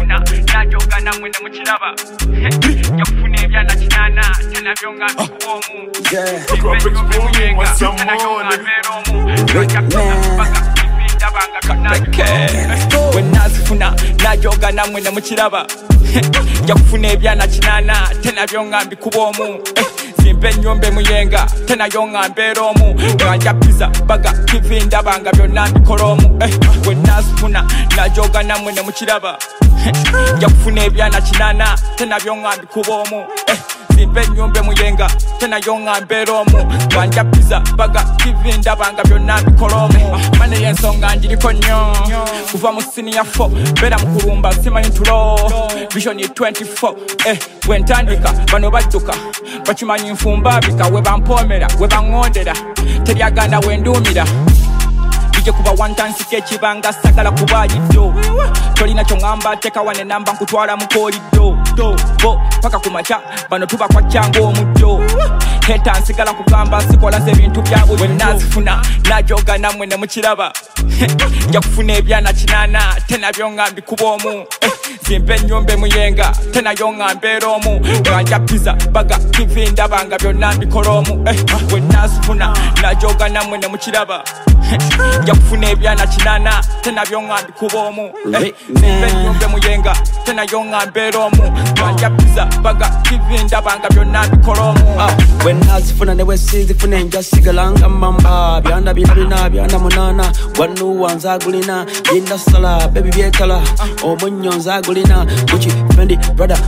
funa najoga namwe ne mukiraba yakufuna ebyana kinana tena byonga bikuomu when nazifuna najoga namwe ne mukiraba yakufuna ebyana kinana tena byonga bikuomu simpe nyombe muyenga tena yonga mberomu nganja pizza baga kivinda banga byonna mbikolomu when nazifuna najoga namwe ne mukiraba yakufuna ebyana kinana tena byonga mbikuomu simpe nyombe muyenga tena yonga mberomu nganja pizza baga kivinda banga byonna mbikolomu mane yensonga njiriko nnyo kuva mu senior 4 bera mukulumba simanyi tulo vision 24 wentandika bano badduka bakimanyi nfumba bika we bampomera we bangondera teryaganda wendumira bije kuba wantansike kibanga sagala kubayiddo tolina kyongamba teka wane namba nkutwala mukoliddo bo paka kumacha bano tuba kwa chango omuddo heta nsigala kugamba sikola ze bintu byabo wenazifuna najoga namwe ne mukiraba yakufuna ebyana kinana tena byonga mbikubomu simpe nyombe muyenga tena yonga mberomu nganja pizza baga kivinda banga byonna mbikolomu wenazifuna najoga namwe ne mukiraba yakufuna ebyana kinana tena byonga mbikubomu simpe nyombe muyenga tena yonga mberomu nganja pizza baga kivinda banga byonna mbikolomu wenazifuna newe sizifuna njasigalanga mamba byanda bina byanda munana wanu wanzagulina yinda sala baby byetala omunyo nzagulina kuchi fendi brother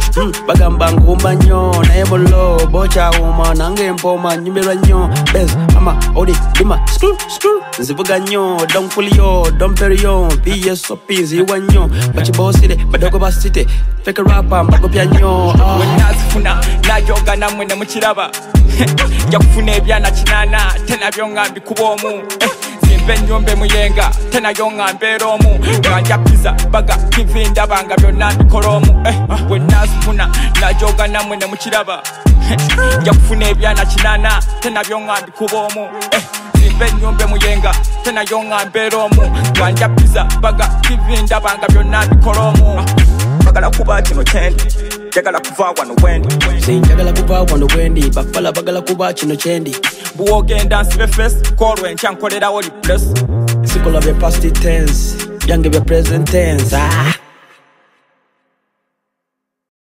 bagamba ngumba nyo naye mulo bocha uma nange mpoma nyimbelwa nyo bez ama odi dima screw nzivuga nyo don't pull yo don't bury yo pso pinzi wanyo bachi bosside badogo basite fake rapper mbagopya nyo wenazifuna najoga namwe ne mukiraba yakufuna ebyana kinana tena byonga mbikubomu simpe nyombe muyenga tena yonga mberomu nganja pizza baga kivinda banga byonna mbikolomu wenazifuna najoga namwe ne mukiraba yakufuna ebyana kinana tena byonga mbikubomu simpe nyombe muyenga tena yonga mberomu nganja pizza baga kivinda banga byonna mbikolomu bagala kuba kino kyendi jagala kuva wano wendi sinjagala kuva wano wendi bafala bagala kuba kino kyendi buwogenda nsibe face kolwe nkyankolera oli bless sikola bya past tense byange bya present tense